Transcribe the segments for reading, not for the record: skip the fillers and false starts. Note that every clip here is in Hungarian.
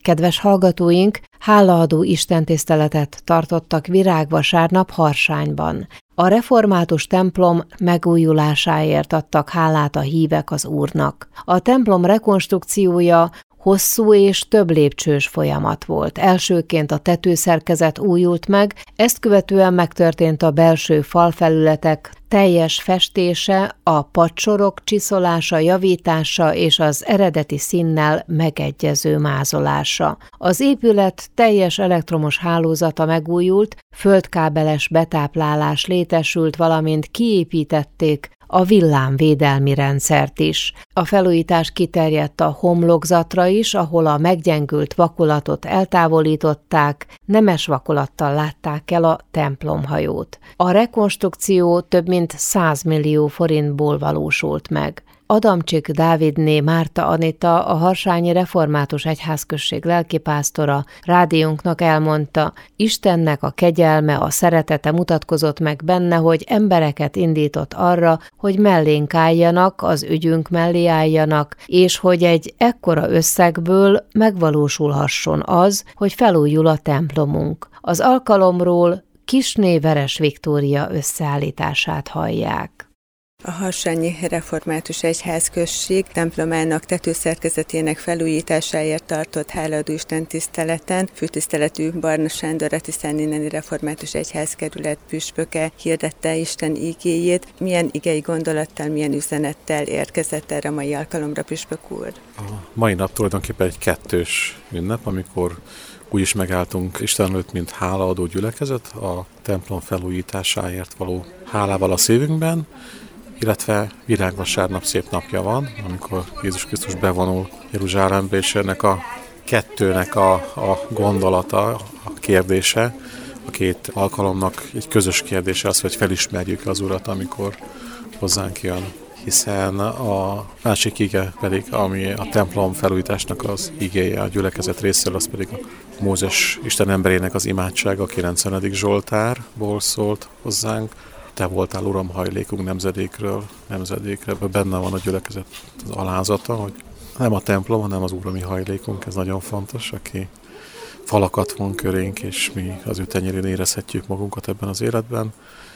Kedves hallgatóink, hálaadó istentiszteletet tartottak virágvasárnap Harsányban. A református templom megújulásáért adtak hálát a hívek az Úrnak. A templom rekonstrukciója hosszú és több lépcsős folyamat volt. Elsőként a tetőszerkezet újult meg, ezt követően megtörtént a belső falfelületek teljes festése, a padsorok csiszolása, javítása és az eredeti színnel megegyező mázolása. Az épület teljes elektromos hálózata megújult, földkábeles betáplálás létesült, valamint kiépítették a villámvédelmi rendszert is. A felújítás kiterjedt a homlokzatra is, ahol a meggyengült vakolatot eltávolították, nemes vakolattal látták el a templomhajót. A rekonstrukció több mint 100 millió forintból valósult meg. Adamcsik Dávidné Márta Anita, a Harsányi Református Egyházközség lelkipásztora rádiónknak elmondta, Istennek a kegyelme, a szeretete mutatkozott meg benne, hogy embereket indított arra, hogy mellénk álljanak, az ügyünk mellé álljanak, és hogy egy ekkora összegből megvalósulhasson az, hogy felújul a templomunk. Az alkalomról Kisné Veres Viktória összeállítását hallják. A Harsányi Református Egyházközség templomának tetőszerkezetének felújításáért tartott hálaadó istentiszteleten főtiszteletű Barna Sándor a Tiszáninneni Református Egyházkerület püspöke hirdette Isten igéjét. Milyen igei gondolattal, milyen üzenettel érkezett erre a mai alkalomra, püspök úr? A mai nap tulajdonképpen egy kettős ünnep, amikor úgy is megálltunk Isten előtt, mint hálaadó gyülekezet, a templom felújításáért való hálával a szívünkben, illetve virágvasárnap szép napja van, amikor Jézus Krisztus bevonul Jeruzsálembe, és ennek a kettőnek a gondolata, a kérdése, a két alkalomnak egy közös kérdése az, hogy felismerjük az Urat, amikor hozzánk jön. Hiszen a másik ige pedig, ami a templom felújításnak az igéje a gyülekezet részéről, az pedig a Mózes Isten emberének az imádsága, a 90. Zsoltárból szólt hozzánk. Te voltál, Uram, hajlékunk nemzedékről nemzedékre. Benne van a gyülekezet az alázata, hogy nem a templom, hanem az Úr, ami hajlékunk, ez nagyon fontos, aki falakat von körénk, és mi az ő tenyérén érezhetjük magunkat ebben az életben,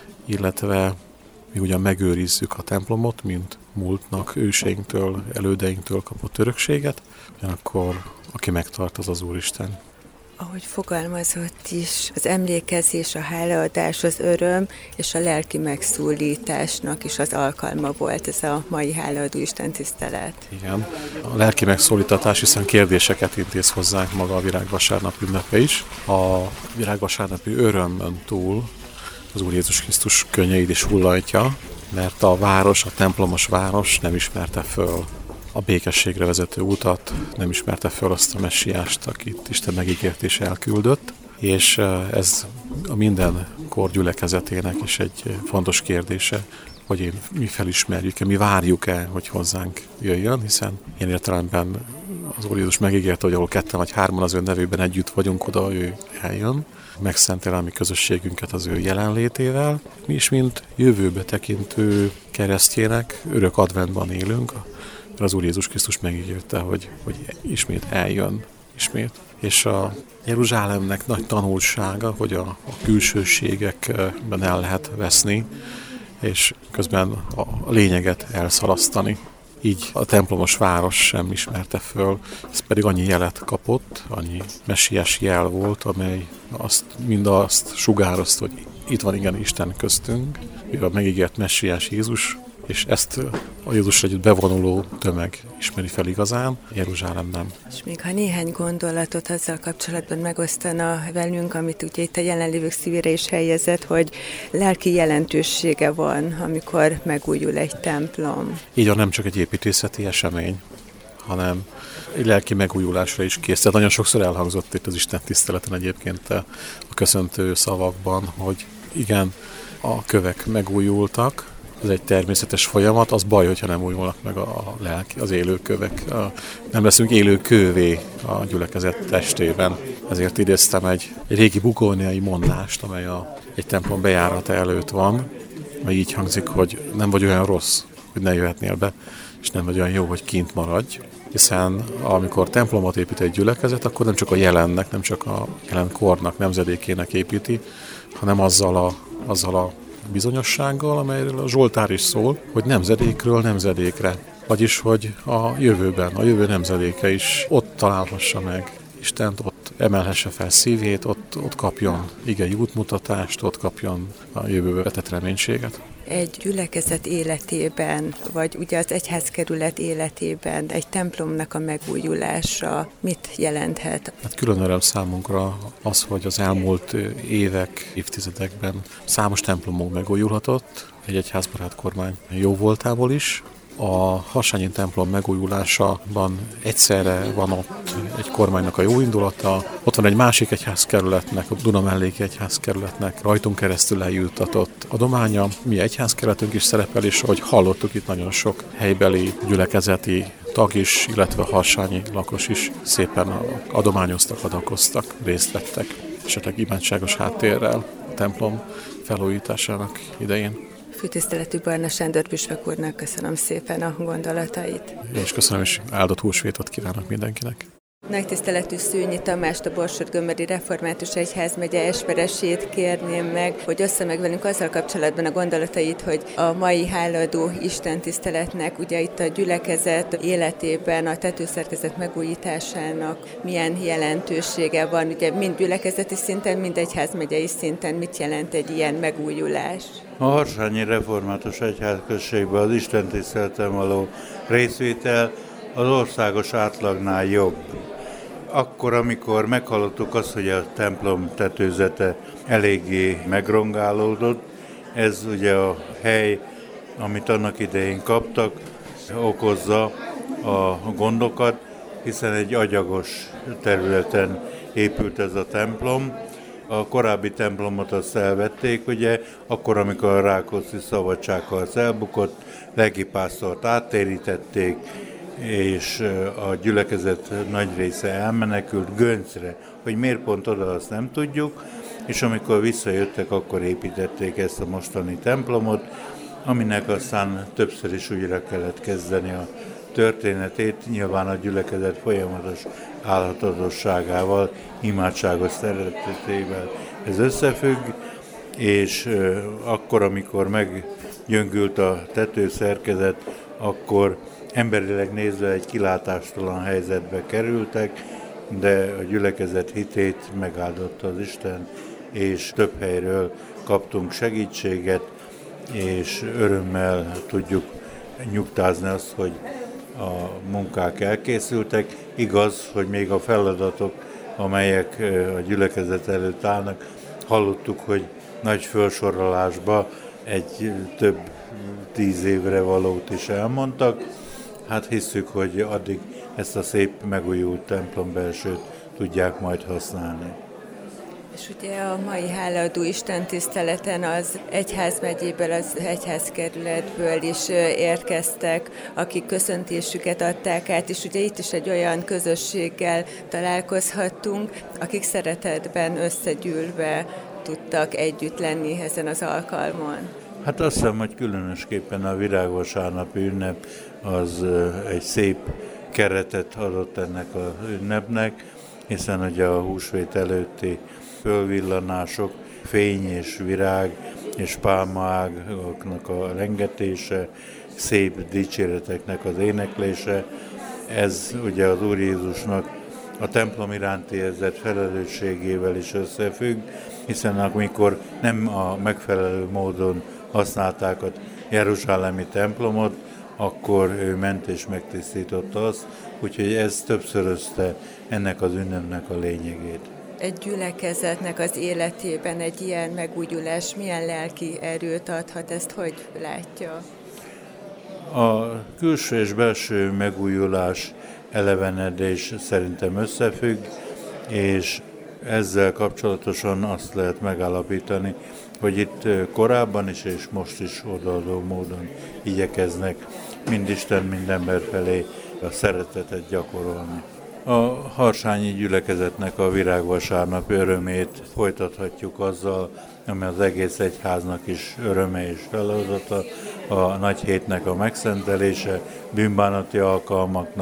illetve mi ugyan megőrizzük a templomot, mint múltnak, őseinktől, elődeinktől kapott örökséget, ugyanakkor aki megtart, az az Úristen. Ahogy fogalmazott is, az emlékezés, a hálaadás, az öröm és a lelki megszólításnak is az alkalma volt ez a mai hálaadó istentisztelet. Igen, a lelki megszólítatás, hiszen kérdéseket intéz hozzánk maga a virágvasárnap ünnepe is. A virágvasárnapi örömön túl az Úr Jézus Krisztus könnyeit is hullajtja, mert a város, a templomos város nem ismerte föl a békességre vezető utat, nem ismerte föl azt a messiást, akit Isten megígért és elküldött, és ez a minden kor gyülekezetének is egy fontos kérdése, hogy mi felismerjük-e, mi várjuk-e, hogy hozzánk jöjjön, hiszen ilyen értelemben az Úr Jézus megígérte, hogy ahol ketten vagy hárman az ő nevében együtt vagyunk, oda ő eljön, megszentel a mi közösségünket az ő jelenlétével. Mi is, mint jövőbe tekintő keresztjének, örök adventban élünk, mert az Úr Jézus Krisztus megígérte, hogy ismét eljön, ismét. És a Jeruzsálemnek nagy tanulsága, hogy a külsőségekben el lehet veszni, és közben a lényeget elszalasztani. Így a templomos város sem ismerte föl, ez pedig annyi jelet kapott, annyi messiás jel volt, amely mindazt sugározta, hogy itt van igen Isten köztünk, ő a megígért messiás Jézus, és ezt a Jézusra együtt bevonuló tömeg ismeri fel igazán, Jeruzsálem nem. És még ha néhány gondolatot azzal kapcsolatban megosztana velünk, amit ugye itt a jelenlévők szívére is helyezett, hogy lelki jelentősége van, amikor megújul egy templom. Így van, nem csak egy építészeti esemény, hanem egy lelki megújulásra is kész. Tehát nagyon sokszor elhangzott itt az Isten tiszteleten egyébként a köszöntő szavakban, hogy igen, a kövek megújultak, ez egy természetes folyamat, az baj, hogyha nem újulnak meg a lelki, az élő kövek. Nem leszünk élő kővé a gyülekezet testében. Ezért idéztem egy régi bukóniai mondást, amely egy templom bejárata előtt van, mely így hangzik, hogy nem vagy olyan rossz, hogy ne jöhetnél be, és nem vagy olyan jó, hogy kint maradj. hiszen amikor templomot épít egy gyülekezet, akkor nem csak a jelennek, nem csak a jelen kornak, nemzedékének építi, hanem azzal a bizonyossággal, amelyről a Zsoltár is szól, hogy nemzedékről nemzedékre. Vagyis, hogy a jövőben, a jövő nemzedéke is ott találhassa meg Istent, ott emelhesse fel szívét, ott kapjon igei útmutatást, ott kapjon a jövőbe vetett reménységet. Egy gyülekezet életében, vagy ugye az egyházkerület életében egy templomnak a megújulása mit jelenthet? Hát külön öröm számunkra az, hogy az elmúlt évek, évtizedekben számos templomunk megújulhatott, egy egyházbarát kormány jó voltából is. A harsányi templom megújulásában egyszerre van ott egy kormánynak a jó indulata, ott van egy másik egyházkerületnek, a Dunamelléki egyházkerületnek rajtunk keresztül eljuttatott adománya. Mi egyházkerületünk is szerepel, és ahogy hallottuk, itt nagyon sok helybeli gyülekezeti tag is, illetve harsányi lakos is szépen adományoztak, adakoztak, részt vettek, esetleg imádságos háttérrel a templom felújításának idején. Főtiszteletű Barna Sándor püspök úrnak köszönöm szépen a gondolatait. Én is köszönöm, és áldott húsvétot kívánok mindenkinek. Nagy tiszteletű Szőnyi Tamást, a Borsod-Gömöri Református Egyházmegye esperesét kérném meg, hogy ossza meg velünk azzal kapcsolatban a gondolatait, hogy a mai hálaadó istentiszteletnek, ugye itt a gyülekezet életében a tetőszerkezet megújításának milyen jelentősége van, ugye mind gyülekezeti szinten, mind egyházmegyei szinten, mit jelent egy ilyen megújulás? A Harsányi Református Egyházközségben az istentiszteleten való részvétel az országos átlagnál jobb. Akkor, amikor meghallottuk azt, hogy a templom tetőzete eléggé megrongálódott, ez ugye a hely, amit annak idején kaptak, okozza a gondokat, hiszen egy agyagos területen épült ez a templom. A korábbi templomot azt elvették, ugye, akkor, amikor a Rákóczi szabadságharc elbukott, lelkipásztort áttérítették, és a gyülekezet nagy része elmenekült Göncre. Hogy miért pont oda, azt nem tudjuk, és amikor visszajöttek, akkor építették ezt a mostani templomot, aminek aztán többször is újra kellett kezdeni a történetét, nyilván a gyülekezet folyamatos állatadosságával, imádságos szeretetével ez összefügg, és akkor, amikor meggyöngült a tetőszerkezet, akkor emberileg nézve egy kilátástalan helyzetbe kerültek, de a gyülekezet hitét megáldotta az Isten, és több helyről kaptunk segítséget, és örömmel tudjuk nyugtázni azt, hogy a munkák elkészültek. Igaz, hogy még a feladatok, amelyek a gyülekezet előtt állnak, hallottuk, hogy nagy felsorolásba egy több 10 évre valót is elmondtak. Hát hisszük, hogy addig ezt a szép megújult templombelsőt tudják majd használni. És ugye a mai hálaadó istentiszteleten az egyházmegyéből, az egyházkerületből is érkeztek, akik köszöntésüket adták át, és ugye itt is egy olyan közösséggel találkozhattunk, akik szeretetben összegyűlve tudtak együtt lenni ezen az alkalmon. Hát azt hiszem, hogy különösképpen a virágvasárnapi ünnep az egy szép keretet adott ennek az ünnepnek, hiszen ugye a húsvét előtti fölvillanások, fény és virág és pálmaágaknak a rengetése, szép dicséreteknek az éneklése, ez ugye az Úr Jézusnak a templom iránti érzett felelősségével is összefügg, hiszen amikor nem a megfelelő módon használták a jeruzsálemi templomot, akkor ő ment és megtisztította azt, úgyhogy ez többszörözte ennek az ünnepnek a lényegét. Egy gyülekezetnek az életében egy ilyen megújulás milyen lelki erőt adhat, ezt hogy látja? A külső és belső megújulás, elevenedés szerintem összefügg, és ezzel kapcsolatosan azt lehet megállapítani, hogy itt korábban is és most is odaadó módon igyekeznek mind Isten, mind ember felé a szeretetet gyakorolni. A harsányi gyülekezetnek a virágvasárnap örömét folytathatjuk azzal, ami az egész egyháznak is öröme és feladata, a nagy hétnek a megszentelése, bűnbánati alkalmaknak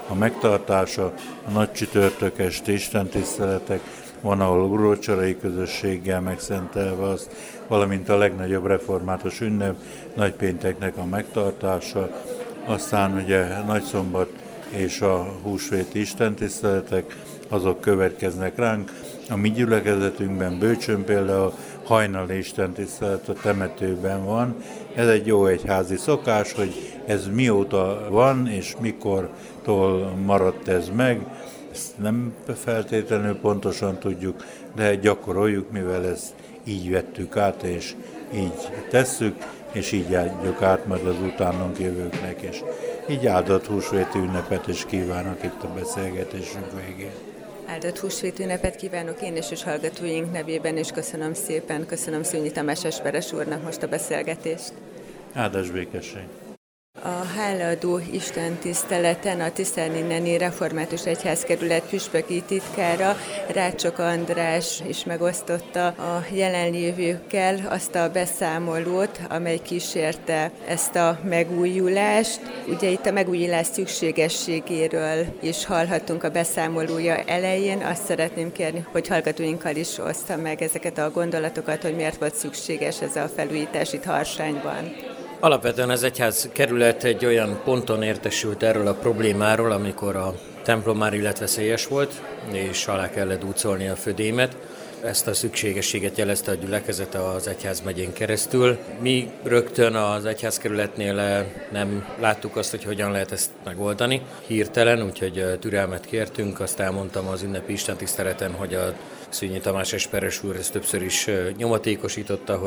a megtartása, a nagy csütörtök esti istentiszteletek, van, ahol úrvacsorai közösséggel megszentelve azt, valamint a legnagyobb református ünnep, nagypénteknek a megtartása, aztán ugye nagyszombat és a húsvéti istentiszteletek, azok következnek ránk. A mi gyülekezetünkben Bőcsön például hajnali istentisztelet a temetőben van. Ez egy jó egyházi szokás, hogy ez mióta van és mikortól maradt ez meg. Ezt nem feltétlenül pontosan tudjuk, de gyakoroljuk, mivel ezt így vettük át, és így tesszük, és így adjuk át majd az utánunk jövőknek, és így áldott húsvéti ünnepet is kívánok itt a beszélgetésünk végén. Áldott húsvét ünnepet kívánok én és hallgatóink nevében, és köszönöm szépen, köszönöm Szűnyi Tamás Esperes úrnak most a beszélgetést. Áldás békesség! A hálaadó istentiszteleten a Tiszáninneni Református Egyházkerület püspöki titkára, Rácsok András is megosztotta a jelenlévőkkel azt a beszámolót, amely kísérte ezt a megújulást. Ugye itt a megújulás szükségességéről is hallhattunk a beszámolója elején. Azt szeretném kérni, hogy hallgatóinkkal is oszta meg ezeket a gondolatokat, hogy miért volt szükséges ez a felújítás itt Harsányban. Alapvetően az egyházkerület egy olyan ponton értesült erről a problémáról, amikor a templom már illetveszélyes volt, és alá kellett úcolni a födémet. Ezt a szükségességet jelezte a gyülekezet az egyházmegyén keresztül. Mi rögtön az egyházkerületnél nem láttuk azt, hogy hogyan lehet ezt megoldani. Hirtelen, úgyhogy türelmet kértünk, azt elmondtam az ünnepi istentiszteleten, hogy a Szűnyi Tamás Esperes úr ezt többször is nyomatékosította,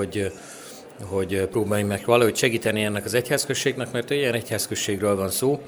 hogy próbáljunk meg valahogy segíteni ennek az egyházközségnek, mert olyan egyházközségről van szó,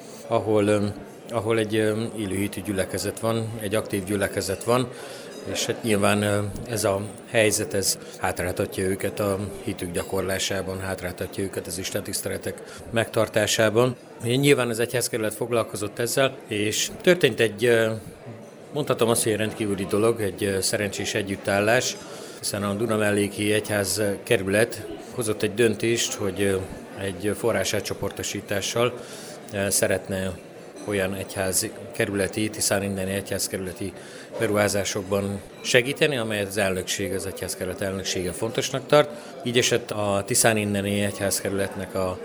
ahol egy élőhitű gyülekezet van, egy aktív gyülekezet van, és hát nyilván ez a helyzet, ez hátráltatja őket a hitük gyakorlásában, hátráltatja őket az istentiszteletek megtartásában. Nyilván az egyházkerület foglalkozott ezzel, és történt egy, mondhatom azt, hogy egy rendkívüli dolog, egy szerencsés együttállás, hiszen a Dunamelléki Egyházkerület hozott egy döntést, hogy egy forrásátcsoportosítással szeretne olyan egyházkerületi, Tiszáninneni egyházkerületi beruházásokban segíteni, amelyet az elnökség, az egyházkerület elnöksége fontosnak tart. Így esett a Tiszáninneni egyházkerületnek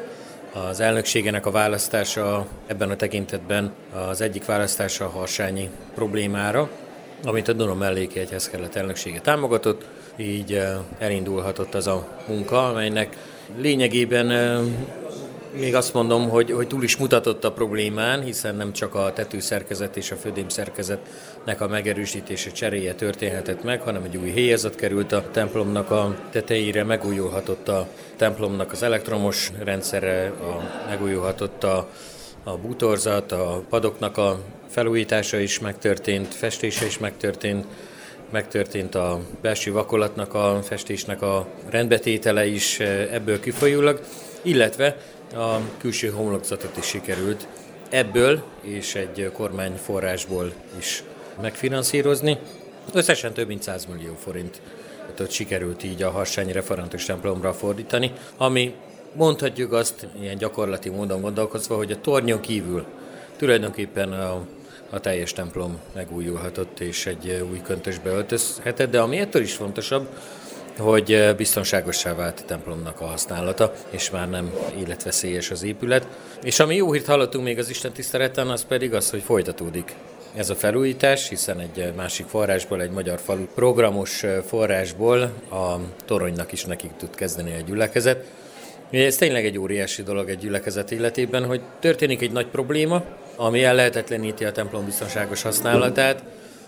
az elnökségének a választása ebben a tekintetben az egyik választása a harsányi problémára, amit a Dunamelléki Egyházkerület elnöksége támogatott, így elindulhatott az a munka, amelynek lényegében még azt mondom, hogy túl is mutatott a problémán, hiszen nem csak a tetőszerkezet és a födémszerkezetnek a megerősítése, cseréje történhetett meg, hanem egy új héjazat került a templomnak a tetejére, megújulhatott a templomnak az elektromos rendszere, megújulhatott a bútorzat, a padoknak a felújítása is megtörtént, festése is megtörtént a belső vakolatnak a festésnek a rendbetétele is ebből kifolyólag, illetve a külső homlokzatot is sikerült ebből és egy kormányforrásból is megfinanszírozni. Összesen több mint 100 millió forintot sikerült így a harsányi református templomra fordítani, ami mondhatjuk azt ilyen gyakorlati módon gondolkozva, hogy a tornyon kívül tulajdonképpen a teljes templom megújulhatott és egy új köntösbe öltözhetett, de ami ettől is fontosabb, hogy biztonságossá vált a templomnak a használata, és már nem életveszélyes az épület. És ami jó hírt hallottunk még az istentiszteleten, az pedig az, hogy folytatódik ez a felújítás, hiszen egy másik forrásból, egy magyar falu programos forrásból a toronynak is nekik tud kezdeni a gyülekezet. Ez tényleg egy óriási dolog egy gyülekezet életében, hogy történik egy nagy probléma, ami ellehetetleníti a templom biztonságos használatát,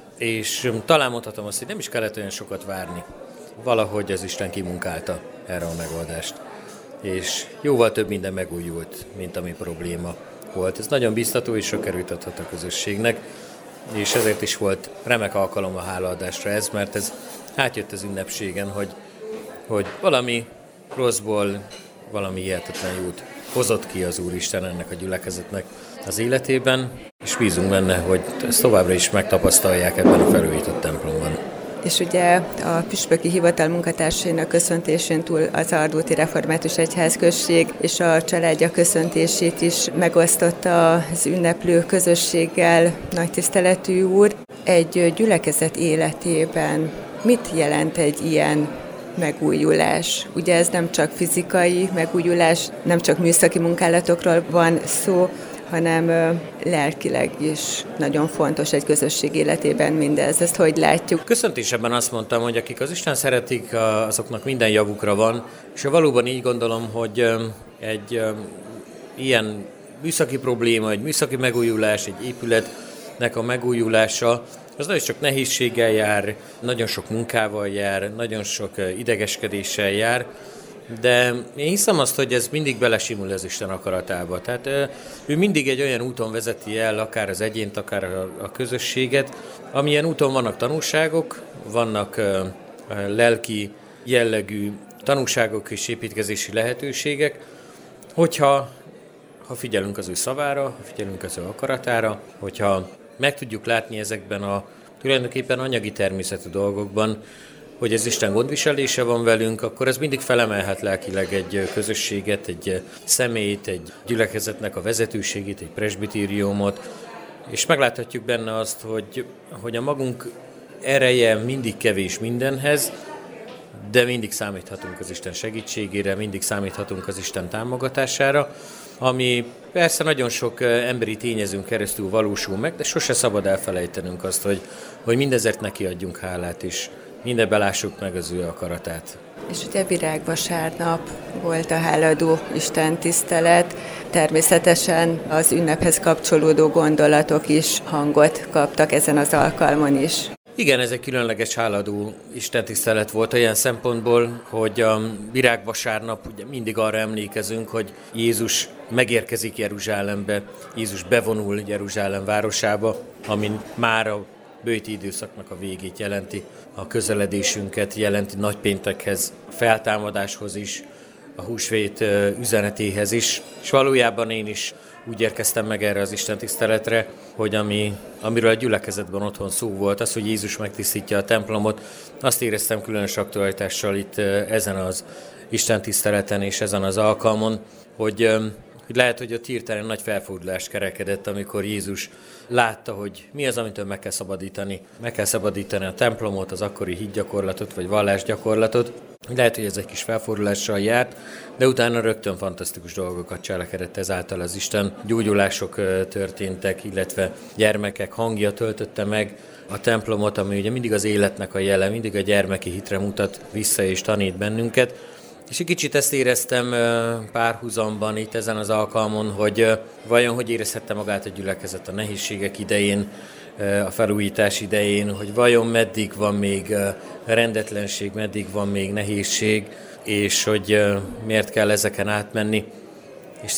és talán mondhatom azt, hogy nem is kellett olyan sokat várni. Valahogy az Isten kimunkálta erre a megoldást. És jóval több minden megújult, mint ami probléma volt. Ez nagyon biztató és sok erőt adhat a közösségnek, és ezért is volt remek alkalom a hálaadásra ez, mert ez átjött az ünnepségen, hogy valami rosszból valami hihetetlen jót hozott ki az Úristen ennek a gyülekezetnek az életében, és bízunk benne, hogy ezt továbbra is megtapasztalják ebben a felújított templomban. És ugye a püspöki hivatal munkatársainak köszöntésén túl az Ardóti Református Egyházközség és a családja köszöntését is megosztotta az ünneplő közösséggel nagy tiszteletű úr. Egy gyülekezet életében mit jelent egy ilyen megújulás? Ugye ez nem csak fizikai megújulás, nem csak műszaki munkálatokról van szó, hanem lelkileg is nagyon fontos egy közösség életében mindez. Ezt hogy látjuk? Köszöntésebben azt mondtam, hogy akik az Isten szeretik, azoknak minden javukra van, és valóban így gondolom, hogy egy ilyen műszaki probléma, egy műszaki megújulás, egy épületnek a megújulása, az nagyon sok nehézséggel jár, nagyon sok munkával jár, nagyon sok idegeskedéssel jár, de én hiszem azt, hogy ez mindig belesimul az Isten akaratába. Tehát ő mindig egy olyan úton vezeti el, akár az egyént, akár a közösséget, amilyen úton vannak tanulságok, vannak lelki jellegű tanulságok és építkezési lehetőségek, hogyha figyelünk az ő szavára, ha figyelünk az ő akaratára, hogyha meg tudjuk látni ezekben a tulajdonképpen anyagi természetű dolgokban, hogy az Isten gondviselése van velünk, akkor ez mindig felemelhet lelkileg egy közösséget, egy személyt, egy gyülekezetnek a vezetőségét, egy presbitériumot, és megláthatjuk benne azt, hogy a magunk ereje mindig kevés mindenhez, de mindig számíthatunk az Isten segítségére, mindig számíthatunk az Isten támogatására, ami persze nagyon sok emberi tényezőn keresztül valósul meg, de sose szabad elfelejtenünk azt, hogy mindezért neki adjunk hálát is. Mindenben lássuk meg az ő akaratát. És ugye virágvasárnap volt a hálaadó istentisztelet, természetesen az ünnephez kapcsolódó gondolatok is hangot kaptak ezen az alkalmon is. Igen, ez egy különleges hálaadó istentisztelet volt olyan szempontból, hogy a virágvasárnap ugye mindig arra emlékezünk, hogy Jézus megérkezik Jeruzsálembe, Jézus bevonul Jeruzsálem városába, amin már a bőti időszaknak a végét jelenti, a közeledésünket jelenti nagypéntekhez, feltámadáshoz is, a húsvét üzenetéhez is, és valójában én is úgy érkeztem meg erre az istentiszteletre, hogy amiről a gyülekezetben otthon szó volt, az, hogy Jézus megtisztítja a templomot, azt éreztem különös aktualitással itt ezen az istentiszteleten és ezen az alkalmon, hogy lehet, hogy ott hirtelen nagy felfordulás kerekedett, amikor Jézus látta, hogy mi az, amitől meg kell szabadítani. Meg kell szabadítani a templomot, az akkori hitgyakorlatot vagy vallásgyakorlatot. Lehet, hogy ez egy kis felfordulással járt, de utána rögtön fantasztikus dolgokat cselekedett ezáltal az Isten. Gyógyulások történtek, illetve gyermekek hangja töltötte meg a templomot, ami ugye mindig az életnek a jele, mindig a gyermeki hitre mutat vissza és tanít bennünket. És egy kicsit ezt éreztem párhuzamban itt ezen az alkalmon, hogy vajon hogy érezhette magát a gyülekezet a nehézségek idején, a felújítás idején, hogy vajon meddig van még rendetlenség, meddig van még nehézség, és hogy miért kell ezeken átmenni. És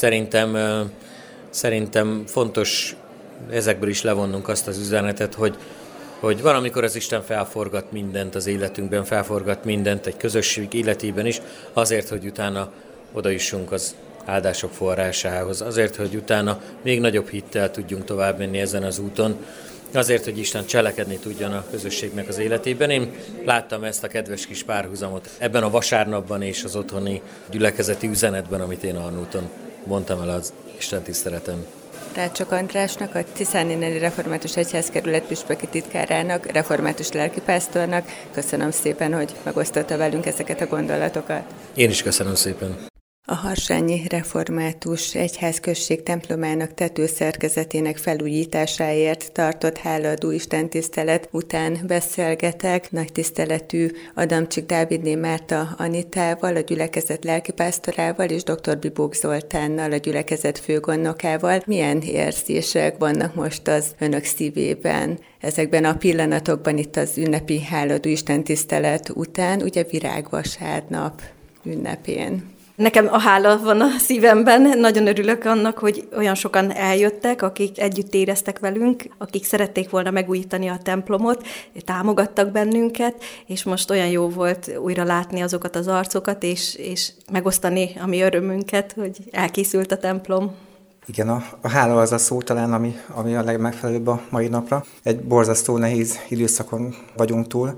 szerintem fontos ezekből is levonnunk azt az üzenetet, hogy van, amikor az Isten felforgat mindent az életünkben, felforgat mindent egy közösség életében is, azért, hogy utána odajussunk az áldások forrásához, azért, hogy utána még nagyobb hittel tudjunk tovább menni ezen az úton, azért, hogy Isten cselekedni tudjon a közösségnek az életében. Én láttam ezt a kedves kis párhuzamot ebben a vasárnapban és az otthoni gyülekezeti üzenetben, amit én Arnúton mondtam el az Isten tiszteleten. Rácsok Andrásnak, a Tiszáninneni Református Egyházkerület püspöki titkárának, református lelkipásztornak köszönöm szépen, hogy megosztotta velünk ezeket a gondolatokat. Én is köszönöm szépen. A Harsányi Református Egyházközség templomának tetőszerkezetének felújításáért tartott hálaadó istentisztelet után beszélgetek nagy tiszteletű Adamcsik Dávidné Márta Anitával, a gyülekezet lelkipásztorával és dr. Bibók Zoltánnal, a gyülekezet főgondnokával. Milyen érzések vannak most az önök szívében ezekben a pillanatokban itt az ünnepi hálaadó istentisztelet után, ugye virágvasárnap ünnepén? Nekem a hála van a szívemben, nagyon örülök annak, hogy olyan sokan eljöttek, akik együtt éreztek velünk, akik szerették volna megújítani a templomot, támogattak bennünket, és most olyan jó volt újra látni azokat az arcokat, és megosztani a mi örömünket, hogy elkészült a templom. Igen, a hála az a szó talán, ami a legmegfelelőbb a mai napra. Egy borzasztó nehéz időszakon vagyunk túl.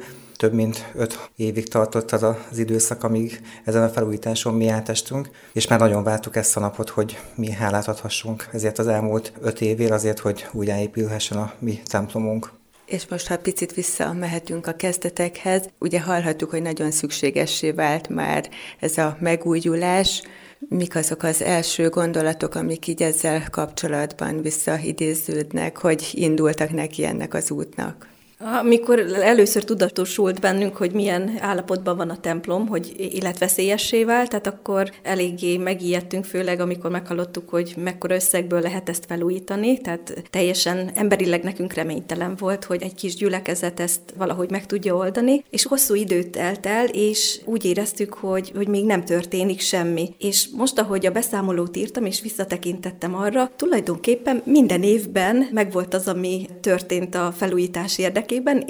több mint 5 évig tartott az időszak, amíg ezen a felújításon mi átestünk, és már nagyon vártuk ezt a napot, hogy mi hálát adhassunk ezért az elmúlt 5 évért, azért, hogy újjáépülhessen a mi templomunk. És most, ha picit visszamehetünk a kezdetekhez, ugye hallhattuk, hogy nagyon szükségessé vált már ez a megújulás. Mik azok az első gondolatok, amik így ezzel kapcsolatban visszaidéződnek, hogy indultak neki ennek az útnak? Amikor először tudatosult bennünk, hogy milyen állapotban van a templom, hogy életveszélyessé vált, tehát akkor eléggé megijedtünk, főleg amikor meghallottuk, hogy mekkora összegből lehet ezt felújítani, tehát teljesen emberileg nekünk reménytelen volt, hogy egy kis gyülekezet ezt valahogy meg tudja oldani, és hosszú időt telt el, és úgy éreztük, hogy még nem történik semmi. És most, ahogy a beszámolót írtam, és visszatekintettem arra, tulajdonképpen minden évben megvolt az, ami történt a felújítás érdekében,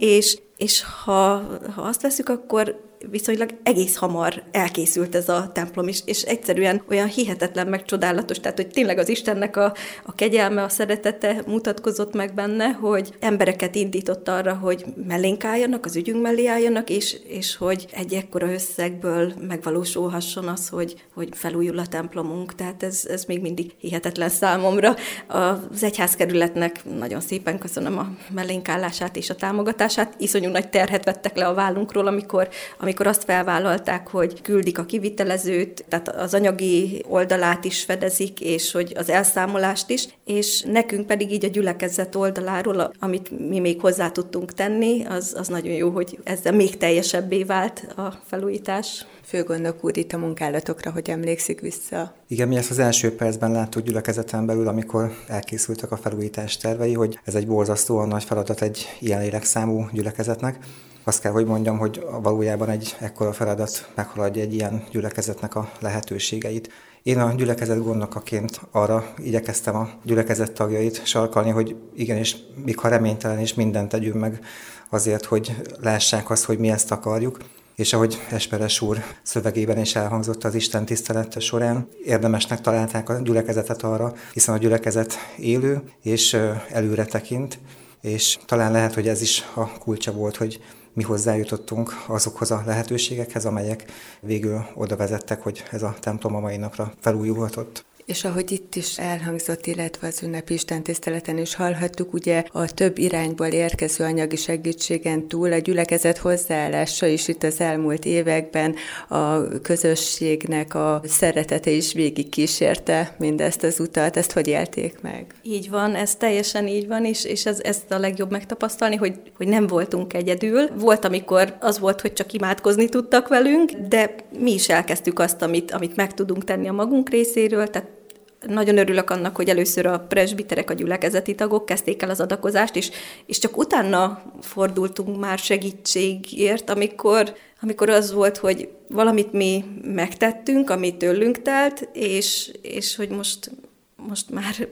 és ha azt veszük, akkor viszonylag egész hamar elkészült ez a templom is, és egyszerűen olyan hihetetlen, meg csodálatos, tehát hogy tényleg az Istennek a kegyelme, a szeretete mutatkozott meg benne, hogy embereket indított arra, hogy mellénk álljanak, az ügyünk mellé álljanak, és hogy egy ekkora összegből megvalósulhasson az, hogy felújul a templomunk. Tehát ez még mindig hihetetlen számomra. Az egyházkerületnek nagyon szépen köszönöm a mellénk állását és a támogatását. Iszonyú nagy terhet vettek le a vállunkról, amikor azt felvállalták, hogy küldik a kivitelezőt, tehát az anyagi oldalát is fedezik, és hogy az elszámolást is, és nekünk pedig így a gyülekezet oldaláról, amit mi még hozzá tudtunk tenni, az nagyon jó, hogy ezzel még teljesebbé vált a felújítás. Főgondnok úr, itt a munkálatokra, hogy emlékszik vissza? Igen, mi ezt az első percben láttuk gyülekezeten belül, amikor elkészültek a felújítás tervei, hogy ez egy borzasztóan nagy feladat egy ilyen lélekszámú gyülekezetnek. Azt kell, hogy mondjam, hogy valójában egy ekkora feladat meghaladja egy ilyen gyülekezetnek a lehetőségeit. Én a gyülekezet gondnokaként arra igyekeztem a gyülekezet tagjait sarkalni, hogy igenis, még ha reménytelen is, mindent tegyünk meg azért, hogy lássák azt, hogy mi ezt akarjuk. És ahogy Esperes úr szövegében is elhangzott az Isten tisztelet során, érdemesnek találták a gyülekezetet arra, hiszen a gyülekezet élő és előre tekint, és talán lehet, hogy ez is a kulcsa volt, hogy mi hozzájutottunk azokhoz a lehetőségekhez, amelyek végül oda vezettek, hogy ez a templom a mai napra felújulhatott. És ahogy itt is elhangzott, illetve az ünnepi istentiszteleten is hallhattuk, ugye a több irányból érkező anyagi segítségen túl a gyülekezet hozzáállása is itt az elmúlt években a közösségnek a szeretete is végig kísérte mindezt az utat. Ezt hogy élték meg? Így van, ez teljesen így van, és ezt a legjobb megtapasztalni, hogy nem voltunk egyedül. Volt, amikor az volt, hogy csak imádkozni tudtak velünk, de mi is elkezdtük azt, amit meg tudunk tenni a magunk részéről, tehát nagyon örülök annak, hogy először a presbiterek, a gyülekezeti tagok kezdték el az adakozást, és csak utána fordultunk már segítségért, amikor az volt, hogy valamit mi megtettünk, ami tőlünk telt, és hogy most már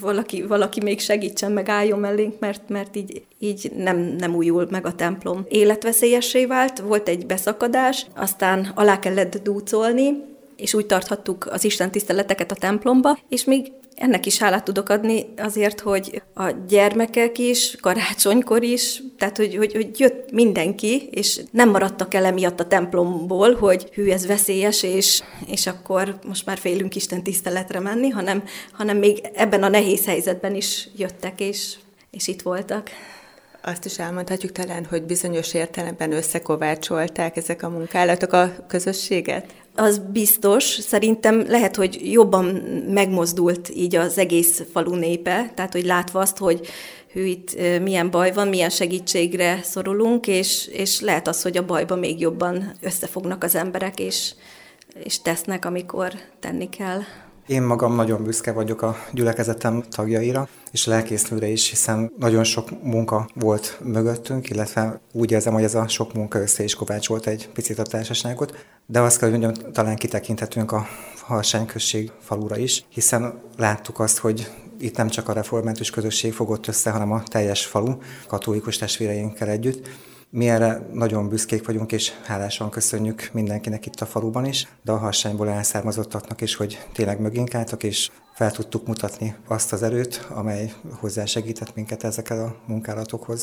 valaki még segítsen, meg álljon mellénk, mert így nem újul meg a templom. Életveszélyessé vált, volt egy beszakadás, aztán alá kellett dúcolni, és úgy tarthattuk az istentiszteleteket a templomba, és még ennek is hálát tudok adni azért, hogy a gyermekek is, karácsonykor is, tehát hogy jött mindenki, és nem maradtak el emiatt a templomból, hogy hű, ez veszélyes, és akkor most már félünk istentiszteletre menni, hanem még ebben a nehéz helyzetben is jöttek, és itt voltak. Azt is elmondhatjuk talán, hogy bizonyos értelemben összekovácsolták ezek a munkálatok a közösséget? Az biztos. Szerintem lehet, hogy jobban megmozdult így az egész falu népe, tehát hogy látva azt, hogy hű, itt milyen baj van, milyen segítségre szorulunk, és lehet az, hogy a bajban még jobban összefognak az emberek, és tesznek, amikor tenni kell. Én magam nagyon büszke vagyok a gyülekezetem tagjaira, és a lelkésznőre is, hiszen nagyon sok munka volt mögöttünk, illetve úgy érzem, hogy ez a sok munka össze is kovácsolt egy picit a társaságot, de azt kell, hogy mondjam, talán kitekinthetünk a Harsány község falura is, hiszen láttuk azt, hogy itt nem csak a református közösség fogott össze, hanem a teljes falu, katolikus testvéreinkkel együtt. Mi erre nagyon büszkék vagyunk, és hálásan köszönjük mindenkinek itt a faluban is, de a Harsányból elszármazottaknak is, hogy tényleg mögénk álltak, és fel tudtuk mutatni azt az erőt, amely hozzásegített minket ezekkel a munkálatokhoz.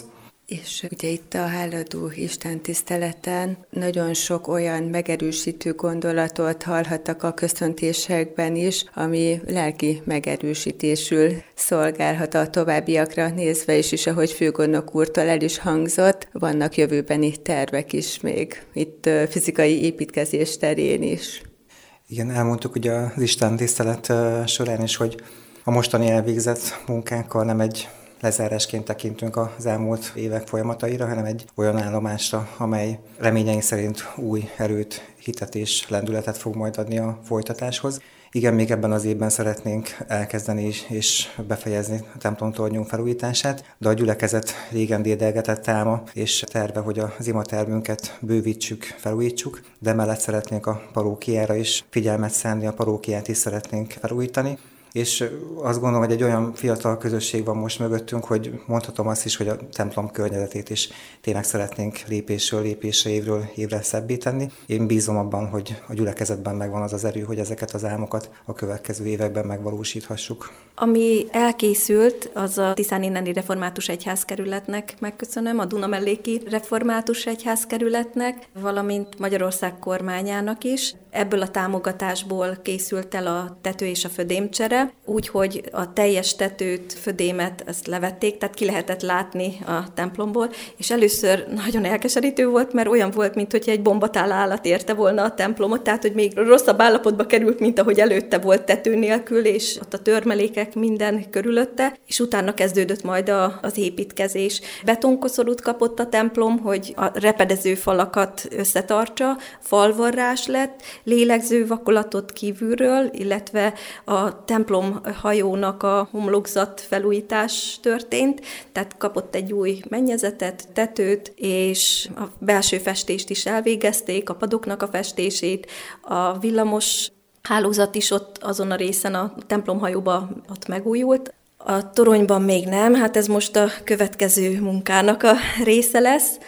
És ugye itt a háladó istentiszteleten nagyon sok olyan megerősítő gondolatot hallhattak a köszöntésekben is, ami lelki megerősítésül szolgálhat a továbbiakra nézve is, ahogy főgondnok úrtól el is hangzott, vannak jövőbeni tervek is még itt fizikai építkezés terén is. Igen, elmondtuk ugye az istentisztelet során is, hogy a mostani elvégzett munkánkkal nem egy lezárásként tekintünk az elmúlt évek folyamataira, hanem egy olyan állomásra, amely reményeink szerint új erőt, hitet és lendületet fog majd adni a folytatáshoz. Igen, még ebben az évben szeretnénk elkezdeni és befejezni a templomtornyunk felújítását, de a gyülekezet régen dédelgetett álma és terve, hogy az imatermünket bővítsük, felújítsuk, de mellett szeretnénk a parókiára is figyelmet szánni, a parókiát is szeretnénk felújítani. És azt gondolom, hogy egy olyan fiatal közösség van most mögöttünk, hogy mondhatom azt is, hogy a templom környezetét is tényleg szeretnénk lépésről lépésre, évről évre szebbé tenni. Én bízom abban, hogy a gyülekezetben megvan az az erő, hogy ezeket az álmokat a következő években megvalósíthassuk. Ami elkészült, az a Tiszanineni Református Egyházkerületnek megköszönöm, a Dunamelléki Református Egyházkerületnek, valamint Magyarország kormányának is. Ebből a támogatásból készült el a tető és a födémcsere, úgyhogy a teljes tetőt, födémet ezt levették, tehát ki lehetett látni a templomból, és először nagyon elkeserítő volt, mert olyan volt, mintha egy bombatálálat érte volna a templomot, tehát hogy még rosszabb állapotba került, mint ahogy előtte volt tető nélkül, és ott a törmelékek minden körülötte, és utána kezdődött majd az építkezés. Betonkoszorút kapott a templom, hogy a repedező falakat összetartsa, falvarrás lett, lélegző vakolatot kívülről, illetve a templom hajónak a homlokzat felújítás történt, tehát kapott egy új mennyezetet, tetőt, és a belső festést is elvégezték, a padoknak a festését, a villamos hálózat is ott azon a részen a templomhajóban ott megújult. A toronyban még nem, hát ez most a következő munkának a része lesz,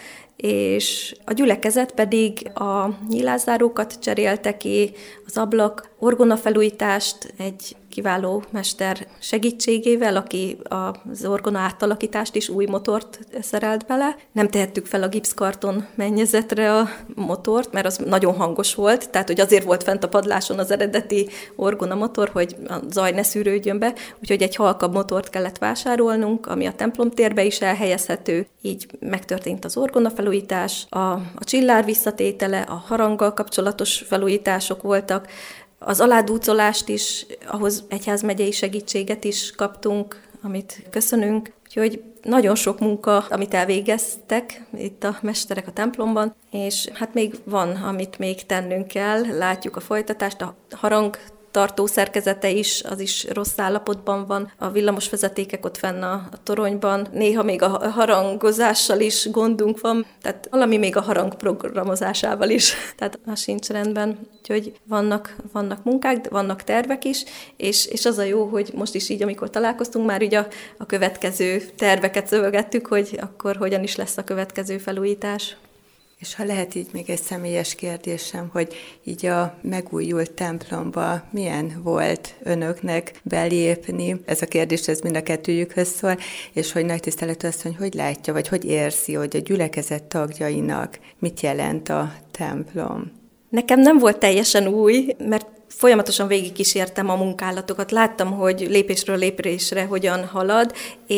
és a gyülekezet pedig a nyilászárókat cserélte ki, az ablak, orgonafelújítást egy kiváló mester segítségével, aki az orgona átalakítást is, új motort szerelt bele. Nem tehettük fel a gipszkarton mennyezetre a motort, mert az nagyon hangos volt, tehát hogy azért volt fent a padláson az eredeti orgona motor, hogy a zaj ne szűrődjön be, úgyhogy egy halkabb motort kellett vásárolnunk, ami a templomtérbe is elhelyezhető. Így megtörtént az orgona felújítás, a csillár visszatétele, a haranggal kapcsolatos felújítások voltak, az aládúcolást is, ahhoz egyházmegyei segítséget is kaptunk, amit köszönünk. Úgyhogy nagyon sok munka, amit elvégeztek itt a mesterek a templomban, és hát még van, amit még tennünk kell. Látjuk a folytatást, a harang tartó szerkezete is, az is rossz állapotban van. A villamos vezetékek ott fenn a toronyban. Néha még a harangozással is gondunk van, tehát valami még a harang programozásával is. Tehát az sincs rendben. Úgyhogy vannak munkák, de vannak tervek is, és az a jó, hogy most is így, amikor találkoztunk, már így a következő terveket szövegettük, hogy akkor hogyan is lesz a következő felújítás. És ha lehet így még egy személyes kérdésem, hogy így a megújult templomba milyen volt önöknek belépni? Ez a kérdés, ez mind a kettőjükhöz szól, és hogy nagy tiszteletű asszony, hogy látja, vagy hogy érzi, hogy a gyülekezet tagjainak mit jelent a templom? Nekem nem volt teljesen új, mert folyamatosan végigkísértem a munkálatokat, láttam, hogy lépésről lépésre hogyan halad,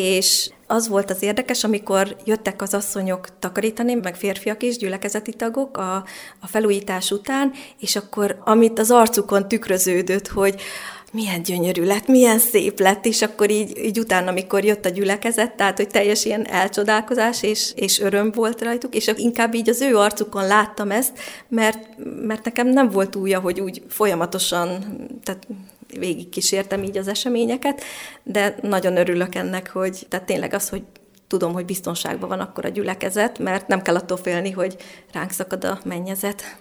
és az volt az érdekes, amikor jöttek az asszonyok takarítani, meg férfiak is, gyülekezeti tagok a felújítás után, és akkor amit az arcukon tükröződött, hogy milyen gyönyörű lett, milyen szép lett, és akkor így utána, amikor jött a gyülekezet, tehát, hogy teljes ilyen elcsodálkozás és öröm volt rajtuk, és inkább így az ő arcukon láttam ezt, mert nekem nem volt újja, hogy úgy folyamatosan, tehát végigkísértem így az eseményeket, de nagyon örülök ennek, hogy tehát tényleg az, hogy tudom, hogy biztonságban van akkor a gyülekezet, mert nem kell attól félni, hogy ránk szakad a mennyezet.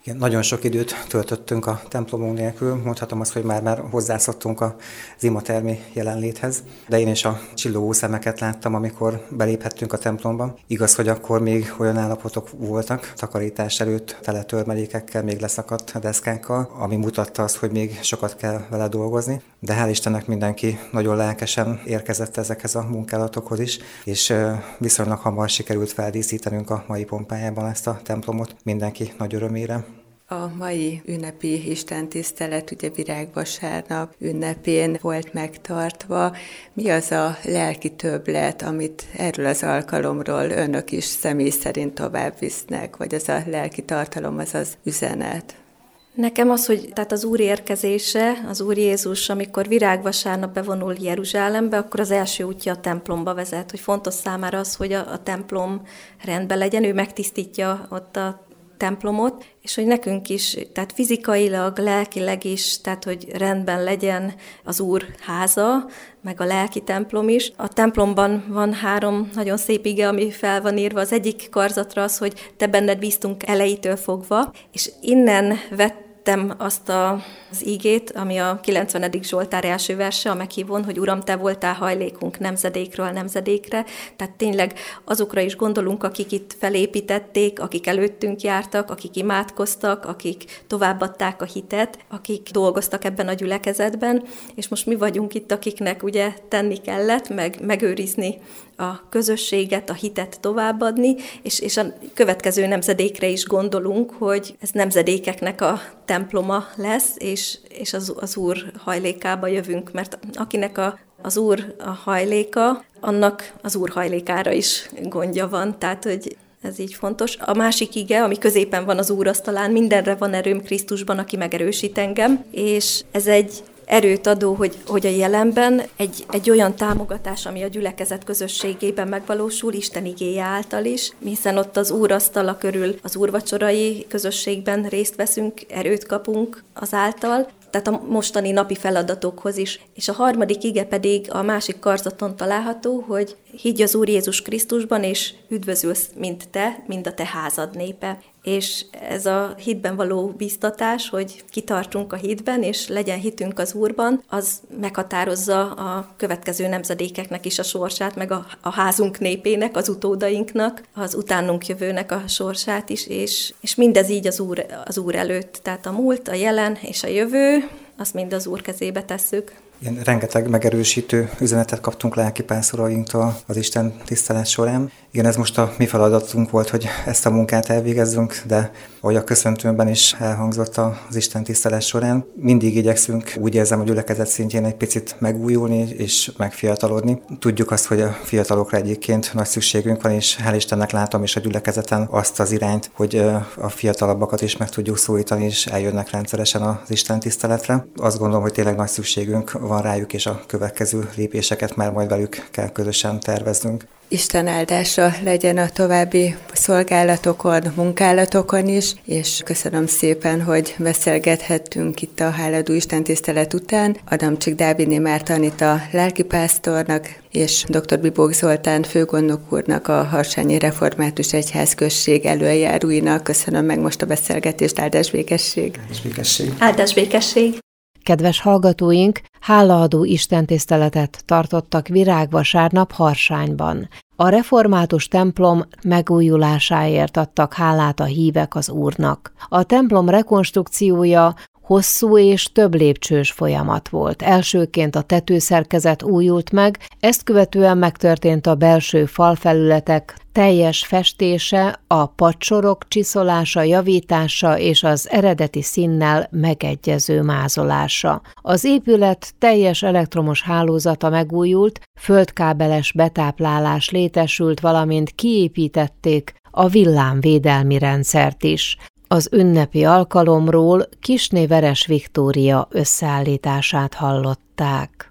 Igen, nagyon sok időt töltöttünk a templomunk nélkül, mondhatom azt, hogy már hozzászoktunk az imatermi jelenléthez, de én is a csillogó szemeket láttam, amikor beléphettünk a templomba. Igaz, hogy akkor még olyan állapotok voltak, takarítás előtt tele törmelékekkel, még leszakadt deszkákkal, ami mutatta azt, hogy még sokat kell vele dolgozni, de hál' Istennek mindenki nagyon lelkesen érkezett ezekhez a munkálatokhoz is, és viszonylag hamar sikerült feldíszítenünk a mai pompájában ezt a templomot, mindenki nagy örömére. A mai ünnepi istentisztelet, ugye Virágvasárnap ünnepén volt megtartva. Mi az a lelki többlet, amit erről az alkalomról önök is személy szerint tovább visznek, vagy az a lelki tartalom, az üzenet? Nekem az, hogy tehát az Úr érkezése, az Úr Jézus, amikor Virágvasárnap bevonul Jeruzsálembe, akkor az első útja a templomba vezet, hogy fontos számára az, hogy a templom rendben legyen, ő megtisztítja ott a templomot, és hogy nekünk is, tehát fizikailag, lelkileg is, tehát hogy rendben legyen az Úr háza, meg a lelki templom is. A templomban van 3 nagyon szép ige, ami fel van írva. Az egyik karzatra az, hogy te benned bíztunk elejétől fogva, és innen vettem azt az ígét, ami a 90. Zsoltár első verse, a meghívón, hogy Uram, te voltál hajlékunk nemzedékről nemzedékre. Tehát tényleg azokra is gondolunk, akik itt felépítették, akik előttünk jártak, akik imádkoztak, akik továbbadták a hitet, akik dolgoztak ebben a gyülekezetben, és most mi vagyunk itt, akiknek ugye tenni kellett, megőrizni a közösséget, a hitet továbbadni, és a következő nemzedékre is gondolunk, hogy ez nemzedékeknek a temploma lesz, és az Úr hajlékába jövünk, mert akinek az Úr a hajléka, annak az Úr hajlékára is gondja van, tehát hogy ez így fontos. A másik ige, ami középen van az úrasztalán, mindenre van erőm Krisztusban, aki megerősít engem, és ez egy erőt adó, hogy a jelenben egy olyan támogatás, ami a gyülekezet közösségében megvalósul, Isten igéje által is, hiszen ott az úrasztala körül az úrvacsorai közösségben részt veszünk, erőt kapunk azáltal, tehát a mostani napi feladatokhoz is. És a harmadik ige pedig a másik karzaton található, hogy higgy az Úr Jézus Krisztusban, és üdvözülsz, mind a te házad népe. És ez a hitben való biztatás, hogy kitartsunk a hitben, és legyen hitünk az Úrban, az meghatározza a következő nemzedékeknek is a sorsát, meg a házunk népének, az utódainknak, az utánunk jövőnek a sorsát is, és mindez így az Úr előtt. Tehát a múlt, a jelen és a jövő, azt mind az Úr kezébe tesszük. Ilyen rengeteg megerősítő üzenetet kaptunk lelkipásztorainktól az Isten tisztelet során. Igen, ez most a mi feladatunk volt, hogy ezt a munkát elvégezzünk, de ahogy a köszöntőmben is elhangzott az Isten tisztelet során, mindig igyekszünk, úgy érzem, a gyülekezet szintjén egy picit megújulni és megfiatalodni. Tudjuk azt, hogy a fiatalokra egyébként nagy szükségünk van, és hál' Istennek látom is a gyülekezeten azt az irányt, hogy a fiatalabbakat is meg tudjuk szólítani, és eljönnek rendszeresen az Isten tiszteletre. Azt gondolom, hogy tényleg nagy szükségünk van rájuk, és a következő lépéseket már majd velük kell közösen terveznünk. Isten áldása legyen a további szolgálatokon, munkálatokon is, és köszönöm szépen, hogy beszélgethettünk itt a háladó istentisztelet után. Adamcsik Dávidné Márta Anita lelkipásztornak és dr. Bibók Zoltán főgondnok úrnak, a Harsányi Református Egyházközség előjáróinak köszönöm meg most a beszélgetést. Áldás békesség! Áldás békesség! Áldás békesség! Kedves hallgatóink, hálaadó istentiszteletet tartottak Virágvasárnap Harsányban. A református templom megújulásáért adtak hálát a hívek az Úrnak. A templom rekonstrukciója hosszú és több lépcsős folyamat volt. Elsőként a tetőszerkezet újult meg, ezt követően megtörtént a belső falfelületek teljes festése, a padsorok csiszolása, javítása és az eredeti színnel megegyező mázolása. Az épület teljes elektromos hálózata megújult, földkábeles betáplálás létesült, valamint kiépítették a villámvédelmi rendszert is. Az ünnepi alkalomról Kisné Veres Viktória összeállítását hallották.